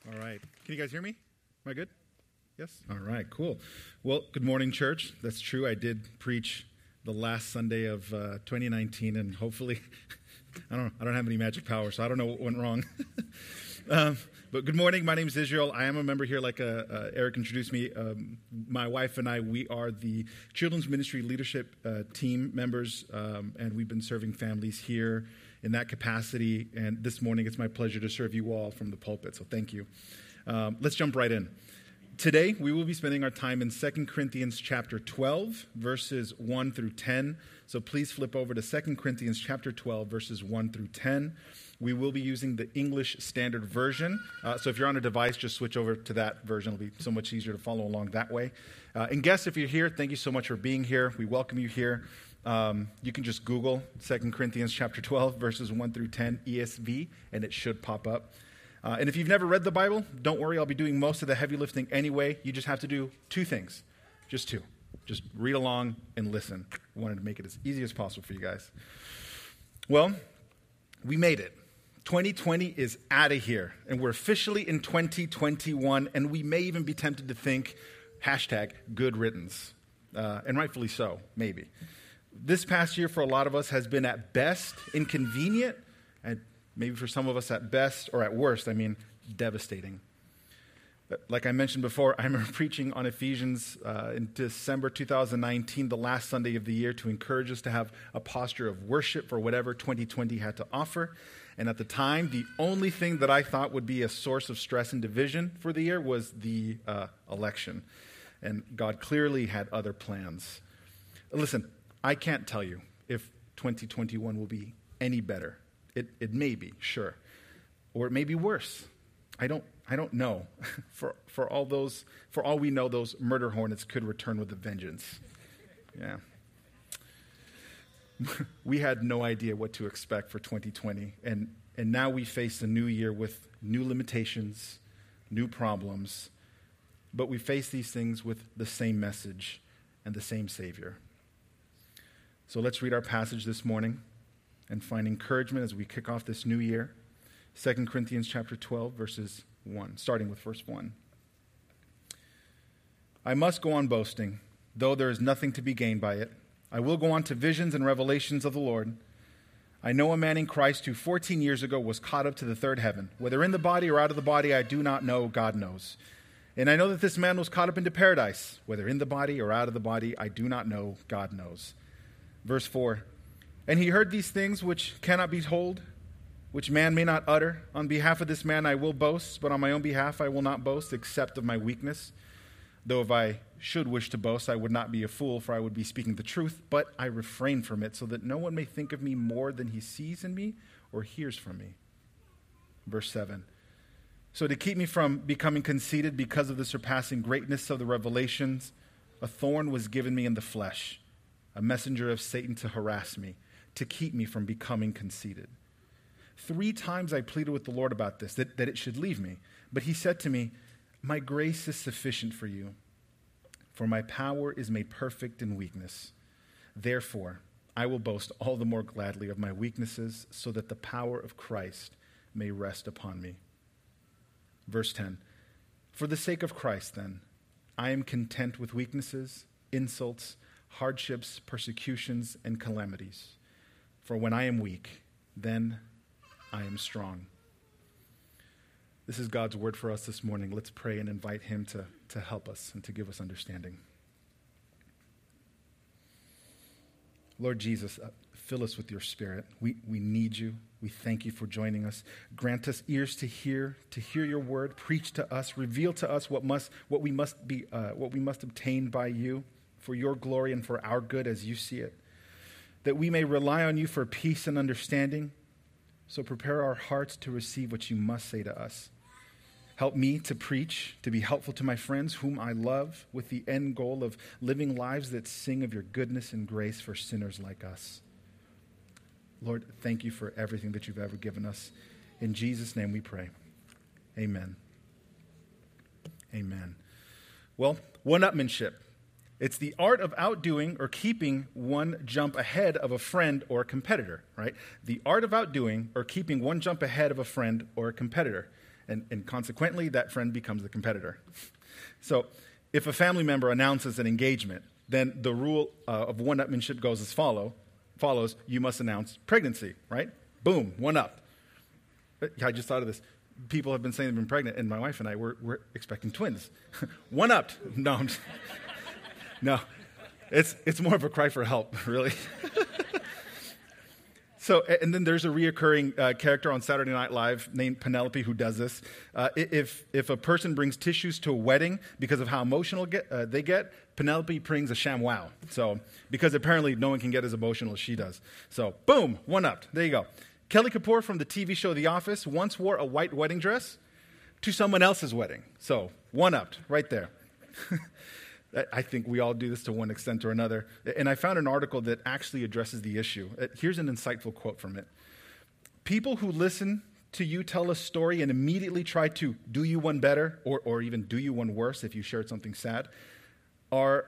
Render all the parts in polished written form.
All right. Can you guys hear me? Am I good? Yes? All right, cool. Well, good morning, church. That's true. I did preach the last Sunday of 2019, and hopefully, I don't have any magic power, so I don't know what went wrong. But good morning. My name is Israel. I am a member here, like Eric introduced me. My wife and I, we are the Children's Ministry Leadership team members, and we've been serving families here in that capacity. And this morning, it's my pleasure to serve you all from the pulpit, so thank you. Let's jump right in. Today, we will be spending our time in 2 Corinthians chapter 12, verses 1 through 10. So please flip over to 2 Corinthians chapter 12, verses 1 through 10. We will be using the English Standard Version. So if you're on a device, just switch over to that version. It'll be so much easier to follow along that way. And guests, if you're here, thank you so much for being here. We welcome you here. You can just Google 2 Corinthians chapter 12, verses 1 through 10, ESV, and it should pop up. And if you've never read the Bible, don't worry, I'll be doing most of the heavy lifting anyway. You just have to do two things, just two. Just read along and listen. I wanted to make it as easy as possible for you guys. Well, we made it. 2020 is out of here, and we're officially in 2021, and we may even be tempted to think, hashtag good riddance, and rightfully so, maybe. This past year for a lot of us has been at best inconvenient, and maybe for some of us at best, or at worst, devastating. Like I mentioned before, I remember preaching on Ephesians in December 2019, the last Sunday of the year, to encourage us to have a posture of worship for whatever 2020 had to offer. And at the time, the only thing that I thought would be a source of stress and division for the year was the election. And God clearly had other plans. Listen, I can't tell you if 2021 will be any better. It may be, sure. Or it may be worse. I don't know. For all we know, those murder hornets could return with a vengeance. Yeah. We had no idea what to expect for 2020. And now we face a new year with new limitations, new problems. But we face these things with the same message and the same Savior. So let's read our passage this morning and find encouragement as we kick off this new year. 2 Corinthians chapter 12, verses 1, starting with verse 1. I must go on boasting, though there is nothing to be gained by it. I will go on to visions and revelations of the Lord. I know a man in Christ who 14 years ago was caught up to the third heaven. Whether in the body or out of the body, I do not know, God knows. And I know that this man was caught up into paradise. Whether in the body or out of the body, I do not know, God knows. Verse 4. And he heard these things which cannot be told, which man may not utter. On behalf of this man I will boast, but on my own behalf I will not boast, except of my weakness. Though if I should wish to boast, I would not be a fool, for I would be speaking the truth, but I refrain from it, so that no one may think of me more than he sees in me or hears from me. Verse 7. So to keep me from becoming conceited because of the surpassing greatness of the revelations, a thorn was given me in the flesh, a messenger of Satan to harass me, to keep me from becoming conceited. 3 times I pleaded with the Lord about this, that it should leave me. But he said to me, my grace is sufficient for you, for my power is made perfect in weakness. Therefore, I will boast all the more gladly of my weaknesses, so that the power of Christ may rest upon me. Verse 10, for the sake of Christ, then, I am content with weaknesses, insults, hardships, persecutions, and calamities. For when I am weak, then I am strong. This is God's word for us this morning. Let's pray and invite him to help us and to give us understanding. Lord Jesus, fill us with your Spirit. We need you. We thank you for joining us. Grant us ears to hear your word. Preach to us. Reveal to us what we must obtain by you for your glory and for our good as you see it. That we may rely on you for peace and understanding. So prepare our hearts to receive what you must say to us. Help me to preach, to be helpful to my friends whom I love, with the end goal of living lives that sing of your goodness and grace for sinners like us. Lord, thank you for everything that you've ever given us. In Jesus' name we pray. Amen. Amen. Well, one-upmanship. It's the art of outdoing or keeping one jump ahead of a friend or a competitor, right? The art of outdoing or keeping one jump ahead of a friend or a competitor. and consequently, that friend becomes the competitor. So if a family member announces an engagement, then the rule of one-upmanship goes as follows. You must announce pregnancy, right? Boom, one up. I just thought of this. People have been saying they've been pregnant, and my wife and I, we're expecting twins. One upped. No, no. It's more of a cry for help, really. So, and then there's a reoccurring character on Saturday Night Live named Penelope who does this. If a person brings tissues to a wedding because of how emotional they get, Penelope brings a ShamWow. So, because apparently no one can get as emotional as she does. So, boom, one upped. There you go. Kelly Kapoor from the TV show The Office once wore a white wedding dress to someone else's wedding. So, one upped right there. I think we all do this to one extent or another. And I found an article that actually addresses the issue. Here's an insightful quote from it. People who listen to you tell a story and immediately try to do you one better or even do you one worse if you shared something sad are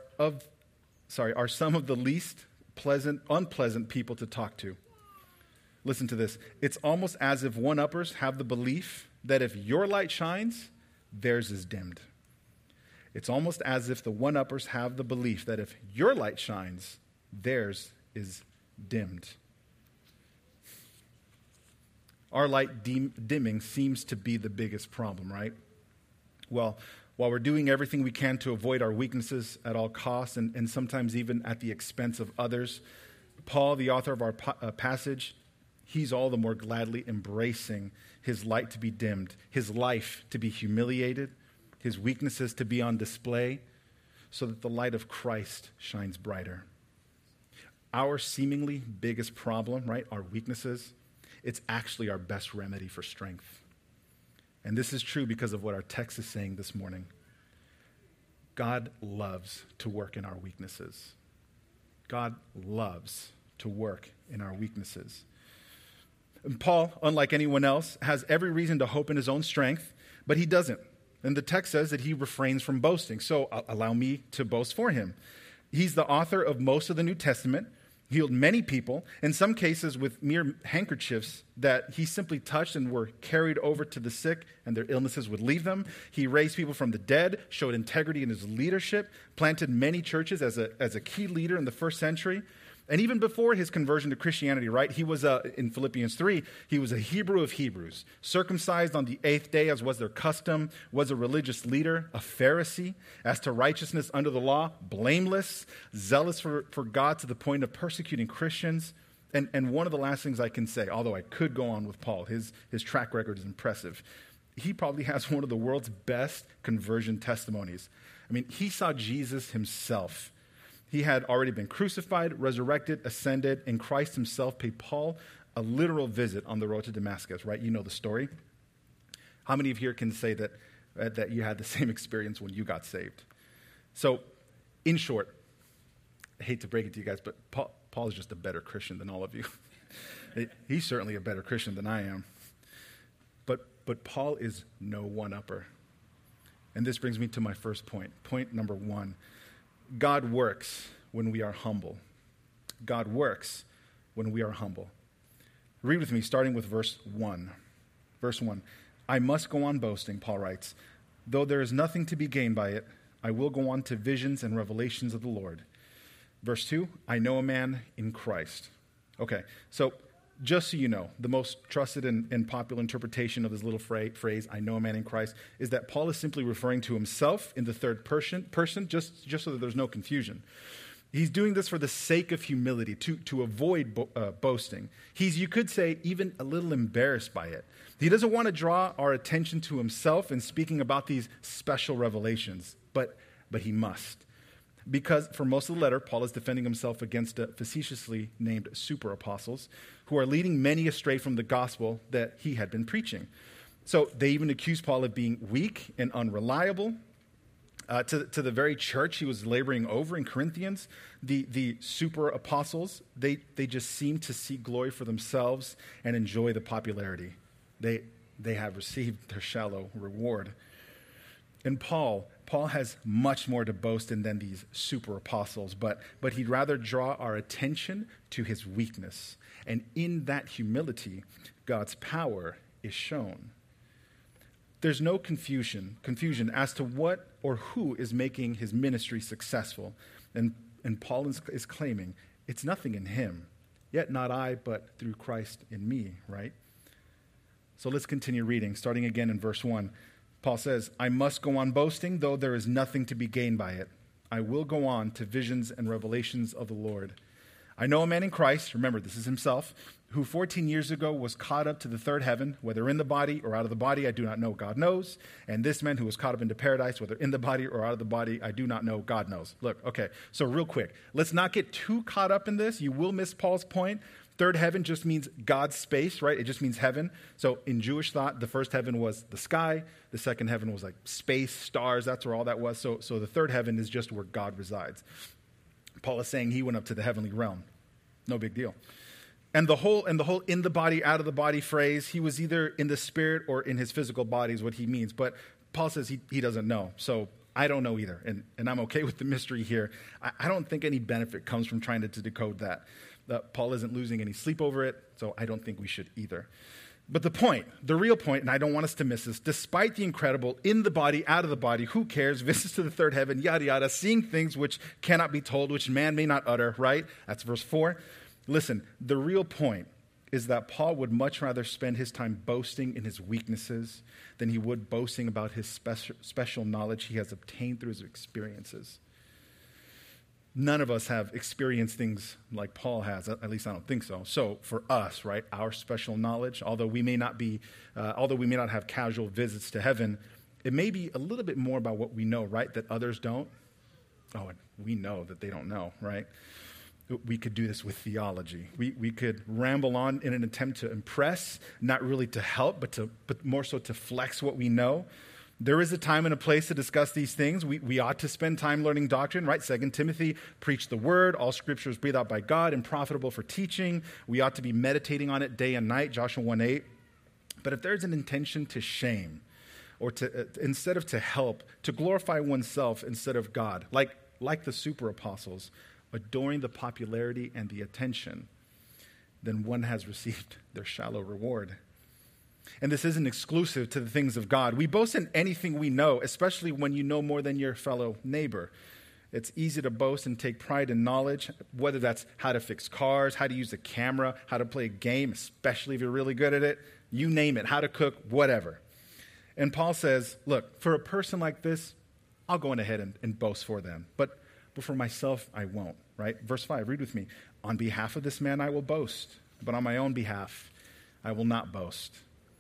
some of the least unpleasant people to talk to. Listen to this. It's almost as if one-uppers have the belief that if your light shines, theirs is dimmed. It's almost as if the one-uppers have the belief that if your light shines, theirs is dimmed. Our light dimming seems to be the biggest problem, right? Well, while we're doing everything we can to avoid our weaknesses at all costs and sometimes even at the expense of others, Paul, the author of our passage, he's all the more gladly embracing his light to be dimmed, his life to be humiliated, his weaknesses to be on display, so that the light of Christ shines brighter. Our seemingly biggest problem, right, our weaknesses, it's actually our best remedy for strength. And this is true because of what our text is saying this morning. God loves to work in our weaknesses. God loves to work in our weaknesses. And Paul, unlike anyone else, has every reason to hope in his own strength, but he doesn't. And the text says that he refrains from boasting. So allow me to boast for him. He's the author of most of the New Testament, healed many people, in some cases with mere handkerchiefs that he simply touched and were carried over to the sick and their illnesses would leave them. He raised people from the dead, showed integrity in his leadership, planted many churches as a key leader in the first century. And even before his conversion to Christianity, right, he was, in Philippians 3, he was a Hebrew of Hebrews, circumcised on the 8th day as was their custom, was a religious leader, a Pharisee, as to righteousness under the law, blameless, zealous for God to the point of persecuting Christians. And one of the last things I can say, although I could go on with Paul, his track record is impressive. He probably has one of the world's best conversion testimonies. I mean, he saw Jesus himself. He had already been crucified, resurrected, ascended, and Christ himself paid Paul a literal visit on the road to Damascus, right? You know the story. How many of you here can say that you had the same experience when you got saved? So, in short, I hate to break it to you guys, but Paul is just a better Christian than all of you. He's certainly a better Christian than I am. But Paul is no one-upper. And this brings me to my first point. Point number 1. God works when we are humble. God works when we are humble. Read with me, starting with verse 1. Verse 1. I must go on boasting, Paul writes. Though there is nothing to be gained by it, I will go on to visions and revelations of the Lord. Verse 2. I know a man in Christ. Okay, so just so you know, the most trusted and popular interpretation of this little phrase, I know a man in Christ, is that Paul is simply referring to himself in the third person just so that there's no confusion. He's doing this for the sake of humility, to avoid boasting. He's, you could say, even a little embarrassed by it. He doesn't want to draw our attention to himself in speaking about these special revelations, but he must. Because for most of the letter, Paul is defending himself against facetiously named super apostles who are leading many astray from the gospel that he had been preaching. So they even accuse Paul of being weak and unreliable. To the very church he was laboring over in Corinthians, the super apostles, they just seem to seek glory for themselves and enjoy the popularity. They have received their shallow reward. And Paul has much more to boast in than these super apostles, but he'd rather draw our attention to his weakness. And in that humility, God's power is shown. there's no confusion as to what or who is making his ministry successful. And Paul is claiming it's nothing in him, yet not I, but through Christ in me, right? So let's continue reading, starting again in verse 1. Paul says, I must go on boasting, though there is nothing to be gained by it. I will go on to visions and revelations of the Lord. I know a man in Christ, remember this is himself, who 14 years ago was caught up to the third heaven, whether in the body or out of the body, I do not know, God knows. And this man who was caught up into paradise, whether in the body or out of the body, I do not know, God knows. Look, okay, so real quick, let's not get too caught up in this. You will miss Paul's point. Third heaven just means God's space, right? It just means heaven. So in Jewish thought, the first heaven was the sky. The second heaven was like space, stars. That's where all that was. So the third heaven is just where God resides. Paul is saying he went up to the heavenly realm. No big deal. And the whole in the body, out of the body phrase, he was either in the spirit or in his physical body is what he means. But Paul says he doesn't know. So I don't know either. And I'm okay with the mystery here. I don't think any benefit comes from trying to decode that. Paul isn't losing any sleep over it, so I don't think we should either. But the real point, and I don't want us to miss this, despite the incredible in the body, out of the body, who cares, visits to the third heaven, yada, yada, seeing things which cannot be told, which man may not utter, right? That's verse 4. Listen, the real point is that Paul would much rather spend his time boasting in his weaknesses than he would boasting about his special knowledge he has obtained through his experiences. None of us have experienced things like Paul has, at least I don't think so. So for us, right, our special knowledge, although we may not have casual visits to heaven, it may be a little bit more about what we know, right, that others don't. Oh, and we know that they don't know, right? We could do this with theology. We could ramble on in an attempt to impress, not really to help, but more so to flex what we know. There is a time and a place to discuss these things. We ought to spend time learning doctrine, right? 2 Timothy, preach the word. All scripture is breathed out by God and profitable for teaching. We ought to be meditating on it day and night, Joshua 1:8. But if there's an intention to shame or to instead of to help, to glorify oneself instead of God, like the super apostles, adoring the popularity and the attention, then one has received their shallow reward. And this isn't exclusive to the things of God. We boast in anything we know, especially when you know more than your fellow neighbor. It's easy to boast and take pride in knowledge, whether that's how to fix cars, how to use a camera, how to play a game, especially if you're really good at it. You name it, how to cook, whatever. And Paul says, look, for a person like this, I'll go on ahead and boast for them. But for myself, I won't, right? Verse 5, read with me. On behalf of this man, I will boast, but on my own behalf, I will not boast.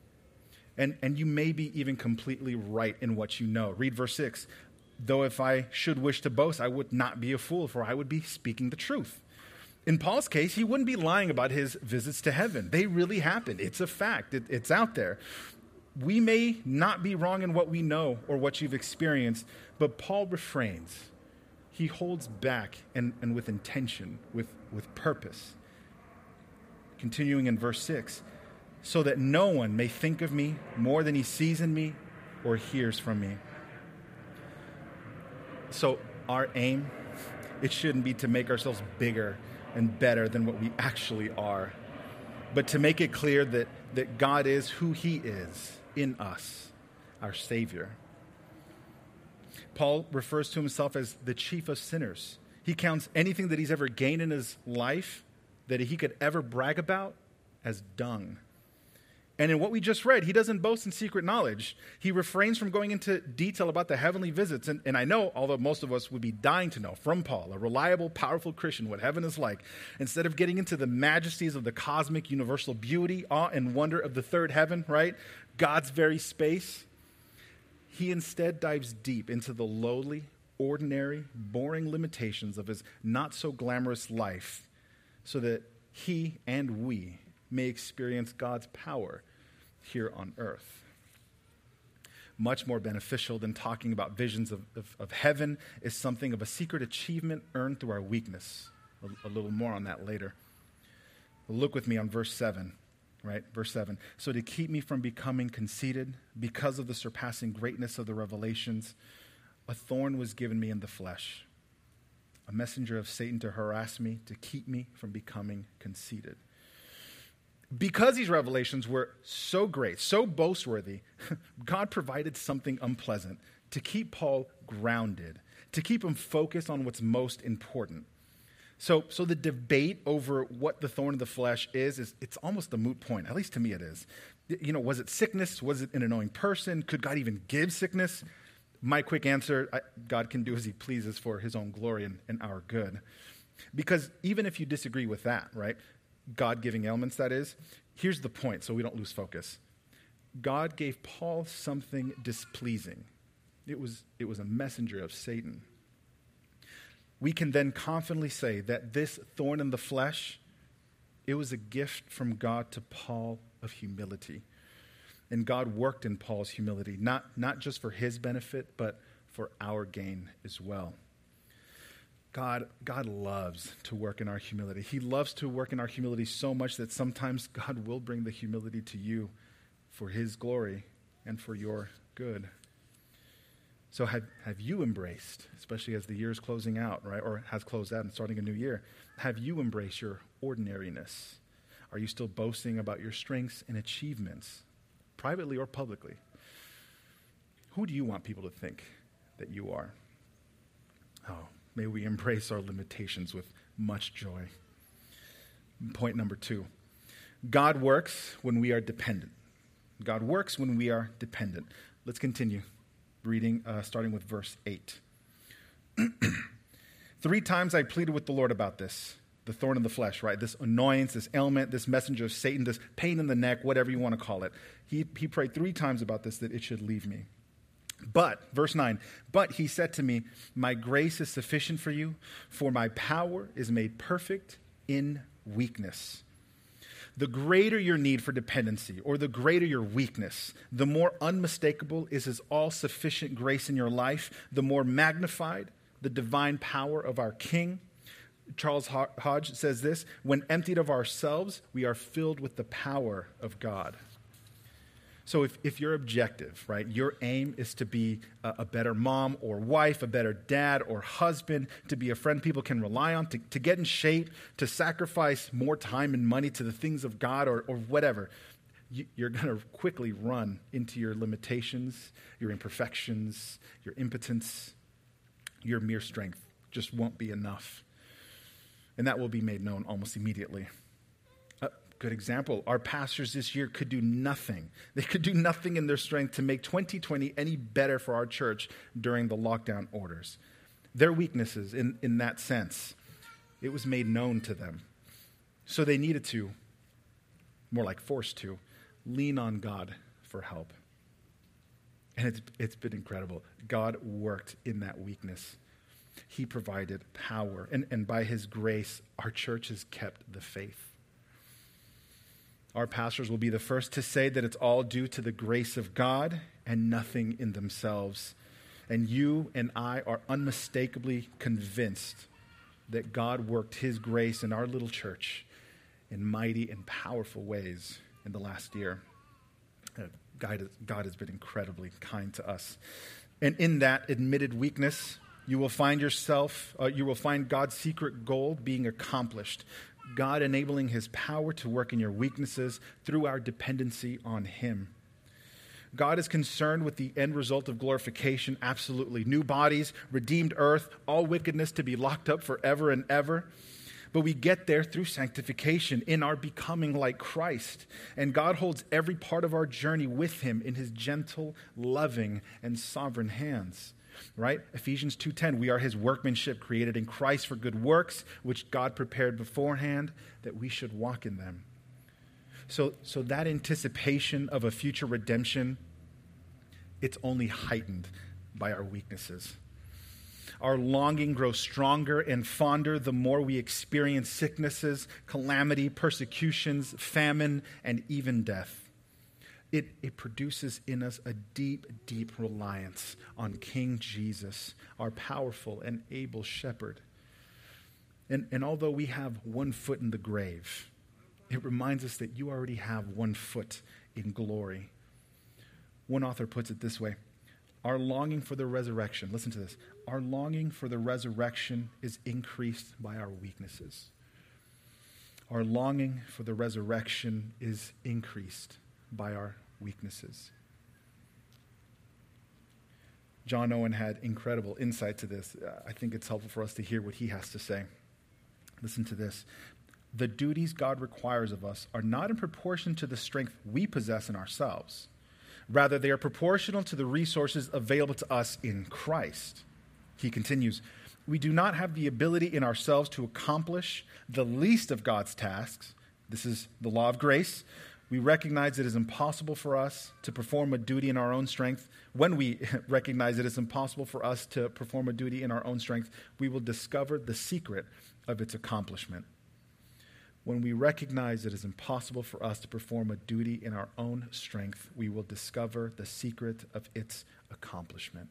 And you may be even completely right in what you know. Read verse 6. Though if I should wish to boast, I would not be a fool, for I would be speaking the truth. In Paul's case, he wouldn't be lying about his visits to heaven. They really happened. It's a fact. It's out there. We may not be wrong in what we know or what you've experienced, but Paul refrains. He holds back and with intention, with purpose. Continuing in verse 6, so that no one may think of me more than he sees in me or hears from me. So our aim, it shouldn't be to make ourselves bigger and better than what we actually are, but to make it clear that God is who he is in us, our Savior. Paul refers to himself as the chief of sinners. He counts anything that he's ever gained in his life that he could ever brag about as dung. And in what we just read, he doesn't boast in secret knowledge. He refrains from going into detail about the heavenly visits. And I know, although most of us would be dying to know from Paul, a reliable, powerful Christian, what heaven is like, instead of getting into the majesties of the cosmic, universal beauty, awe, and wonder of the third heaven, right? God's very space. He instead dives deep into the lowly, ordinary, boring limitations of his not-so-glamorous life so that he and we may experience God's power here on earth. Much more beneficial than talking about visions of heaven is something of a secret achievement earned through our weakness. A little more on that later. Look with me on verse 7. Right, verse 7. So to keep me from becoming conceited, because of the surpassing greatness of the revelations, a thorn was given me in the flesh, a messenger of Satan to harass me, to keep me from becoming conceited. Because these revelations were so great, so boastworthy, God provided something unpleasant to keep Paul grounded, to keep him focused on what's most important. So the debate over what the thorn of the flesh is it's almost a moot point. At least to me it is. Was it sickness? Was it an annoying person? Could God even give sickness? My quick answer, God can do as he pleases for his own glory and our good. Because even if you disagree with that, right, God-giving elements, that is, here's the point so we don't lose focus. God gave Paul something displeasing. It was a messenger of Satan. We can then confidently say that this thorn in the flesh, it was a gift from God to Paul of humility. And God worked in Paul's humility, not just for his benefit, but for our gain as well. God loves to work in our humility. He loves to work in our humility so much that sometimes God will bring the humility to you for his glory and for your good. So have you embraced, especially as the year is closing out, right, or has closed out and starting a new year, have you embraced your ordinariness? Are you still boasting about your strengths and achievements, privately or publicly? Who do you want people to think that you are? Oh, may we embrace our limitations with much joy. Point number 2, God works when we are dependent. God works when we are dependent. Let's continue. Reading, starting with verse 8. 3 times I pleaded with the Lord about this, the thorn in the flesh, right? This annoyance, this ailment, this messenger of Satan, this pain in the neck, whatever you want to call it. He prayed 3 times about this, that it should leave me. But, verse 9, but he said to me, my grace is sufficient for you, for my power is made perfect in weakness. The greater your need for dependency, or the greater your weakness, the more unmistakable is his all-sufficient grace in your life, the more magnified the divine power of our King. Charles Hodge says this, when emptied of ourselves, we are filled with the power of God. So if your objective, right, your aim is to be a better mom or wife, a better dad or husband, to be a friend people can rely on, to get in shape, to sacrifice more time and money to the things of God or whatever, you're going to quickly run into your limitations, your imperfections, your impotence, your mere strength just won't be enough. And that will be made known almost immediately. Good example, our pastors this year could do nothing. They could do nothing in their strength to make 2020 any better for our church during the lockdown orders. Their weaknesses in that sense, it was made known to them. So they needed to, more like forced to, lean on God for help. And it's been incredible. God worked in that weakness. He provided power. And by his grace, our church has kept the faith. Our pastors will be the first to say that it's all due to the grace of God and nothing in themselves. And you and I are unmistakably convinced that God worked his grace in our little church in mighty and powerful ways in the last year. God has been incredibly kind to us. And in that admitted weakness, you will find God's secret goal being accomplished. God enabling his power to work in your weaknesses through our dependency on him. God is concerned with the end result of glorification, absolutely. New bodies, redeemed earth, all wickedness to be locked up forever and ever. But we get there through sanctification in our becoming like Christ. And God holds every part of our journey with him in his gentle, loving, and sovereign hands. Right? Ephesians 2:10, we are his workmanship created in Christ for good works, which God prepared beforehand that we should walk in them. So that anticipation of a future redemption, it's only heightened by our weaknesses. Our longing grows stronger and fonder the more we experience sicknesses, calamity, persecutions, famine, and even death. It produces in us a deep, deep reliance on King Jesus, our powerful and able shepherd. And although we have one foot in the grave, it reminds us that you already have one foot in glory. One author puts it this way, our longing for the resurrection, listen to this, our longing for the resurrection is increased by our weaknesses. Our longing for the resurrection is increased by our weaknesses. John Owen had incredible insight to this. I think it's helpful for us to hear what he has to say. Listen to this. The duties God requires of us are not in proportion to the strength we possess in ourselves. Rather, they are proportional to the resources available to us in Christ. He continues, we do not have the ability in ourselves to accomplish the least of God's tasks. This is the law of grace. We recognize it is impossible for us to perform a duty in our own strength. When we recognize it is impossible for us to perform a duty in our own strength, we will discover the secret of its accomplishment. When we recognize it is impossible for us to perform a duty in our own strength, we will discover the secret of its accomplishment.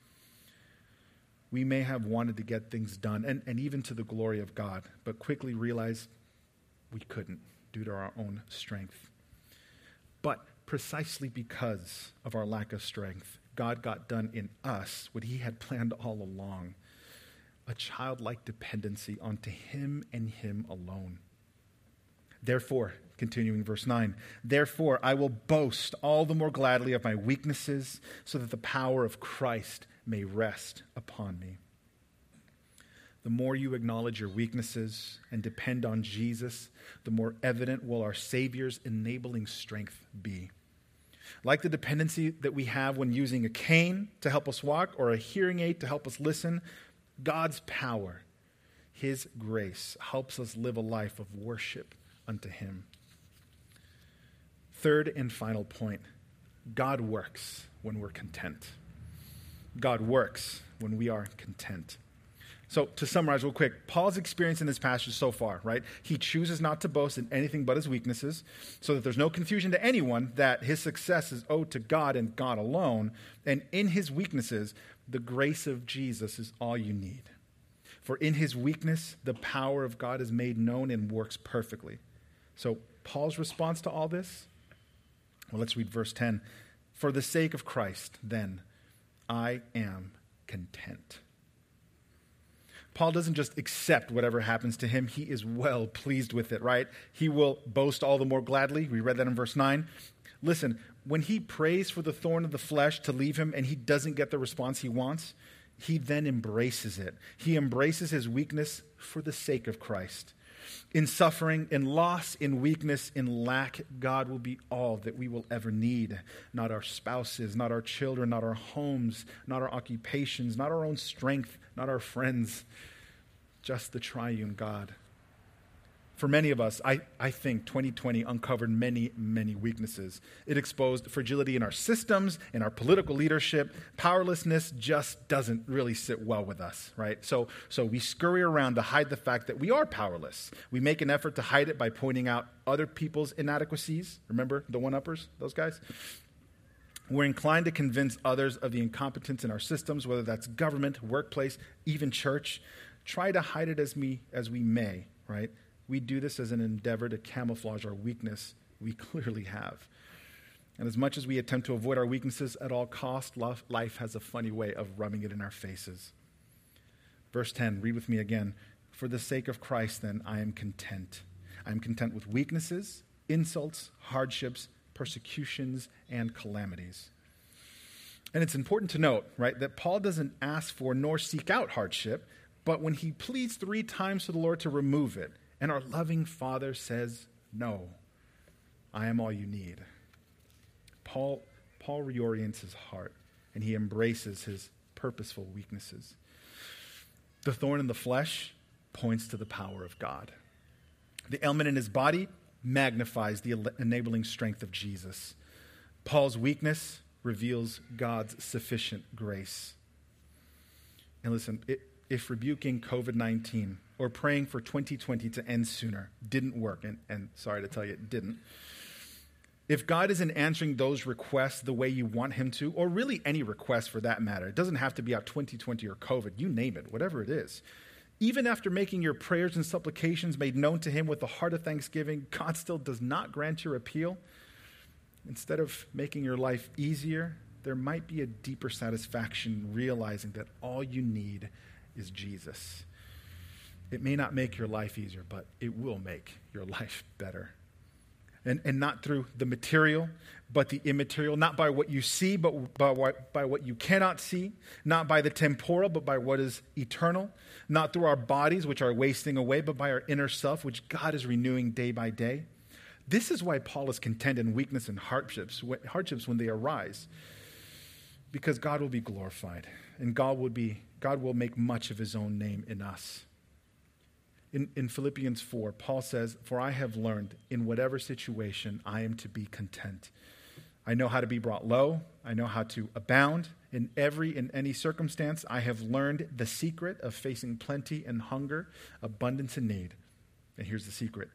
We may have wanted to get things done, and even to the glory of God, but quickly realize we couldn't due to our own strength. But precisely because of our lack of strength, God got done in us what he had planned all along, a childlike dependency onto him and him alone. Therefore, continuing verse 9, therefore I will boast all the more gladly of my weaknesses so that the power of Christ may rest upon me. The more you acknowledge your weaknesses and depend on Jesus, the more evident will our Savior's enabling strength be. Like the dependency that we have when using a cane to help us walk or a hearing aid to help us listen, God's power, his grace, helps us live a life of worship unto him. Third and final point, God works when we're content. God works when we are content. So to summarize real quick, Paul's experience in this passage so far, right? He chooses not to boast in anything but his weaknesses so that there's no confusion to anyone that his success is owed to God and God alone. And in his weaknesses, the grace of Jesus is all you need. For in his weakness, the power of God is made known and works perfectly. So Paul's response to all this? Well, let's read verse 10. For the sake of Christ, then, I am content. Paul doesn't just accept whatever happens to him. He is well pleased with it, right? He will boast all the more gladly. We read that in verse 9. Listen, when he prays for the thorn of the flesh to leave him and he doesn't get the response he wants, he then embraces it. He embraces his weakness for the sake of Christ. In suffering, in loss, in weakness, in lack, God will be all that we will ever need. Not our spouses, not our children, not our homes, not our occupations, not our own strength, not our friends, just the triune God. For many of us, I think 2020 uncovered many, many weaknesses. It exposed fragility in our systems, in our political leadership. Powerlessness just doesn't really sit well with us, right? So we scurry around to hide the fact that we are powerless. We make an effort to hide it by pointing out other people's inadequacies. Remember the one-uppers, those guys? We're inclined to convince others of the incompetence in our systems, whether that's government, workplace, even church. Try to hide it as we may, right? We do this as an endeavor to camouflage our weakness we clearly have. And as much as we attempt to avoid our weaknesses at all costs, life has a funny way of rubbing it in our faces. Verse 10, read with me again. For the sake of Christ, then, I am content. I am content with weaknesses, insults, hardships, persecutions, and calamities. And it's important to note, right, that Paul doesn't ask for nor seek out hardship, but when he pleads 3 times to the Lord to remove it, and our loving Father says, no, I am all you need. Paul reorients his heart, and he embraces his purposeful weaknesses. The thorn in the flesh points to the power of God. The ailment in his body magnifies the enabling strength of Jesus. Paul's weakness reveals God's sufficient grace. And listen, if rebuking COVID-19 or praying for 2020 to end sooner didn't work, and sorry to tell you it didn't, if God isn't answering those requests the way you want him to, or really any request for that matter, it doesn't have to be about 2020 or COVID, you name it, whatever it is. Even after making your prayers and supplications made known to him with the heart of thanksgiving, God still does not grant your appeal. Instead of making your life easier, there might be a deeper satisfaction realizing that all you need is Jesus. It may not make your life easier, but it will make your life better. And not through the material, but the immaterial, not by what you see, but by what you cannot see, not by the temporal, but by what is eternal, not through our bodies, which are wasting away, but by our inner self, which God is renewing day by day. This is why Paul is content in weakness and hardships when they arise, because God will be glorified, and God will make much of his own name in us. In Philippians 4, Paul says, "For I have learned in whatever situation I am to be content. I know how to be brought low. I know how to abound in any circumstance. I have learned the secret of facing plenty and hunger, abundance and need." And here's the secret.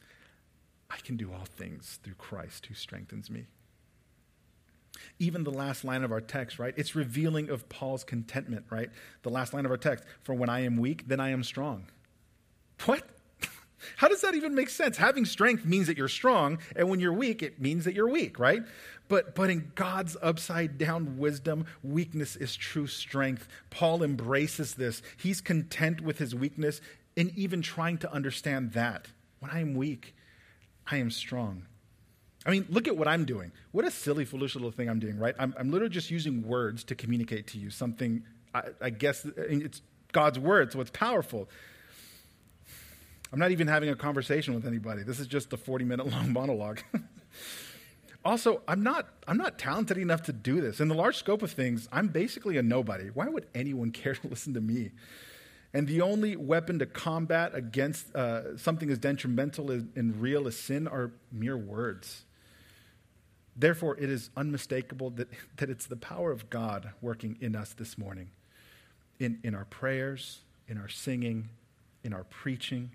I can do all things through Christ who strengthens me. Even the last line of our text, right? It's revealing of Paul's contentment, right? The last line of our text, "For when I am weak, then I am strong." What? How does that even make sense? Having strength means that you're strong, and when you're weak, it means that you're weak, right? But in God's upside-down wisdom, weakness is true strength. Paul embraces this. He's content with his weakness and even trying to understand that. When I am weak, I am strong. I mean, look at what I'm doing. What a silly, foolish little thing I'm doing, right? I'm literally just using words to communicate to you something, I guess, it's God's word, so it's powerful. I'm not even having a conversation with anybody. This is just a 40-minute long monologue. Also, I'm not talented enough to do this. In the large scope of things, I'm basically a nobody. Why would anyone care to listen to me? And the only weapon to combat against something as detrimental and real as sin are mere words. Therefore, it is unmistakable that it's the power of God working in us this morning, in our prayers, in our singing, in our preaching.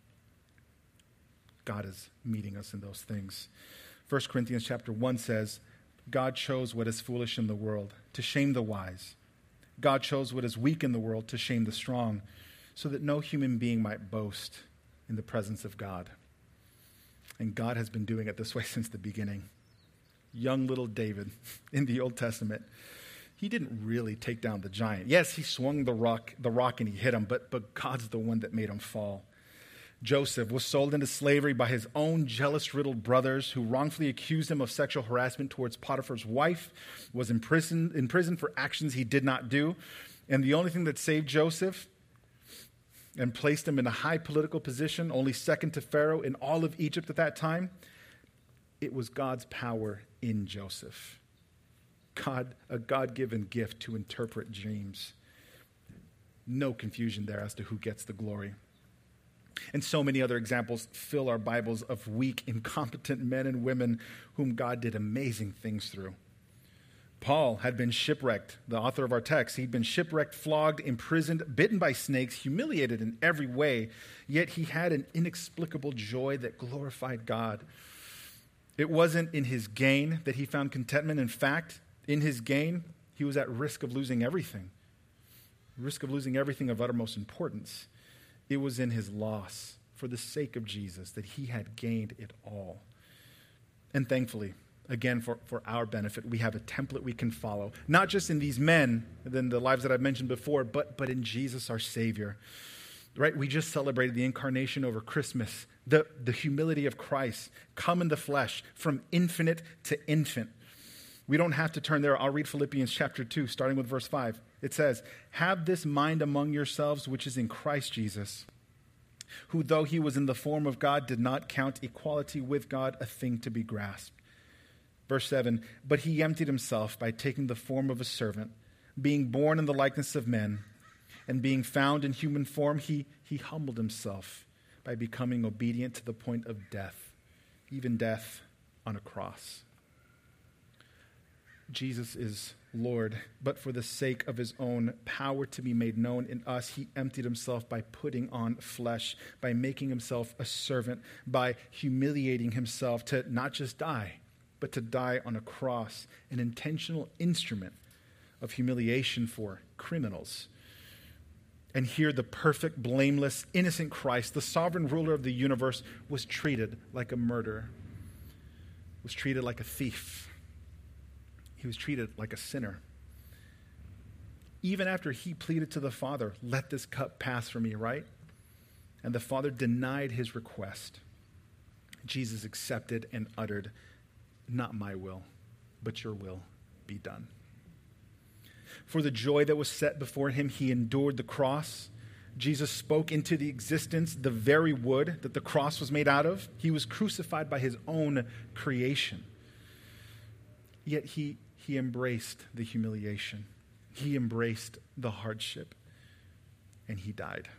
God is meeting us in those things. 1 Corinthians chapter 1 says, "God chose what is foolish in the world to shame the wise. God chose what is weak in the world to shame the strong, so that no human being might boast in the presence of God." And God has been doing it this way since the beginning. Young little David in the Old Testament, he didn't really take down the giant. Yes, he swung the rock and he hit him, but God's the one that made him fall. Joseph was sold into slavery by his own jealous-riddled brothers who wrongfully accused him of sexual harassment towards Potiphar's wife, was in prison for actions he did not do. And the only thing that saved Joseph and placed him in a high political position, only second to Pharaoh in all of Egypt at that time, it was God's power in Joseph. A God-given gift to interpret dreams. No confusion there as to who gets the glory. And so many other examples fill our Bibles of weak, incompetent men and women whom God did amazing things through. Paul had been shipwrecked, the author of our text. He'd been shipwrecked, flogged, imprisoned, bitten by snakes, humiliated in every way, yet he had an inexplicable joy that glorified God. It wasn't in his gain that he found contentment. In fact, in his gain, he was at risk of losing everything. Risk of losing everything of uttermost importance. It was in his loss, for the sake of Jesus, that he had gained it all. And thankfully, again, for our benefit, we have a template we can follow. Not just in these men, in the lives that I've mentioned before, but in Jesus, our Savior. Right? We just celebrated the incarnation over Christmas, the humility of Christ, come in the flesh, from infinite to infant. We don't have to turn there. I'll read Philippians chapter 2, starting with verse 5. It says, "Have this mind among yourselves, which is in Christ Jesus, who, though he was in the form of God, did not count equality with God a thing to be grasped." Verse 7, "But he emptied himself by taking the form of a servant, being born in the likeness of men, and being found in human form, he humbled himself by becoming obedient to the point of death, even death on a cross." Jesus is Lord, but for the sake of his own power to be made known in us, he emptied himself by putting on flesh, by making himself a servant, by humiliating himself to not just die, but to die on a cross, an intentional instrument of humiliation for criminals. And here the perfect, blameless, innocent Christ, the sovereign ruler of the universe, was treated like a murderer, was treated like a thief. He was treated like a sinner. Even after he pleaded to the Father, "Let this cup pass from me," right? And the Father denied his request. Jesus accepted and uttered, "Not my will, but your will be done." For the joy that was set before him, he endured the cross. Jesus spoke into the existence the very wood that the cross was made out of. He was crucified by his own creation. Yet he embraced the humiliation. He embraced the hardship. And he died.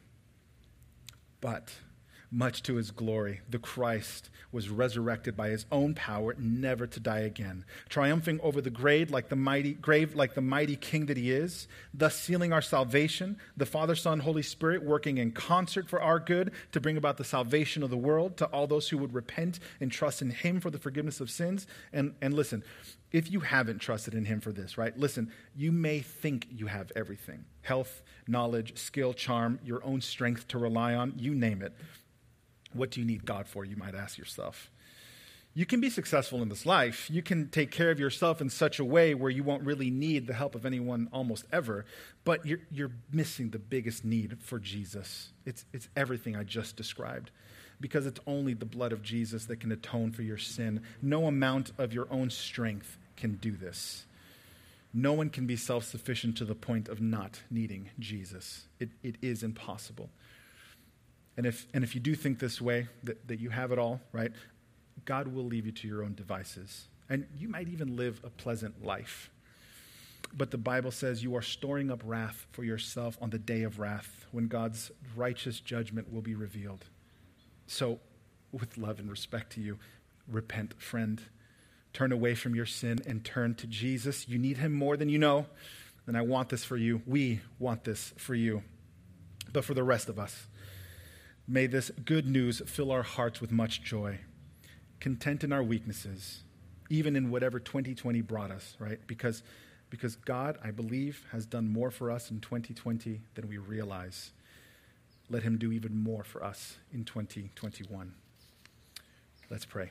But much to his glory, the Christ was resurrected by his own power, never to die again, triumphing over the grave like the mighty king that he is, thus sealing our salvation, the Father, Son, Holy Spirit working in concert for our good to bring about the salvation of the world to all those who would repent and trust in him for the forgiveness of sins. And listen, if you haven't trusted in him for this, right? Listen, you may think you have everything. Health, knowledge, skill, charm, your own strength to rely on, you name it. What do you need God for, you might ask yourself. You can be successful in this life. You can take care of yourself in such a way where you won't really need the help of anyone almost ever, but you're missing the biggest need for Jesus. It's everything I just described, because it's only the blood of Jesus that can atone for your sin. No amount of your own strength can do this. No one can be self-sufficient to the point of not needing Jesus. It is impossible. And if you do think this way, that you have it all, right, God will leave you to your own devices. And you might even live a pleasant life. But the Bible says you are storing up wrath for yourself on the day of wrath, when God's righteous judgment will be revealed. So, with love and respect to you, repent, friend. Turn away from your sin and turn to Jesus. You need him more than you know. And I want this for you. We want this for you. But for the rest of us, may this good news fill our hearts with much joy, content in our weaknesses, even in whatever 2020 brought us, right? Because God, I believe, has done more for us in 2020 than we realize. Let him do even more for us in 2021. Let's pray.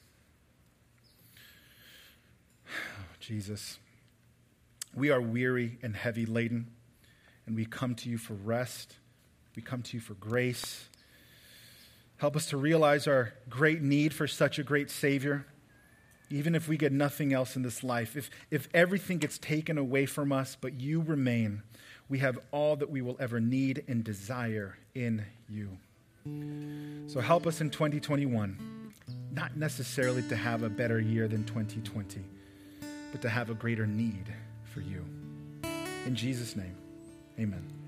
Jesus, we are weary and heavy laden, and we come to you for rest. We come to you for grace. Help us to realize our great need for such a great Savior, even if we get nothing else in this life. If everything gets taken away from us, but you remain, we have all that we will ever need and desire in you. So help us in 2021, not necessarily to have a better year than 2020, but to have a greater need for you. In Jesus' name, amen.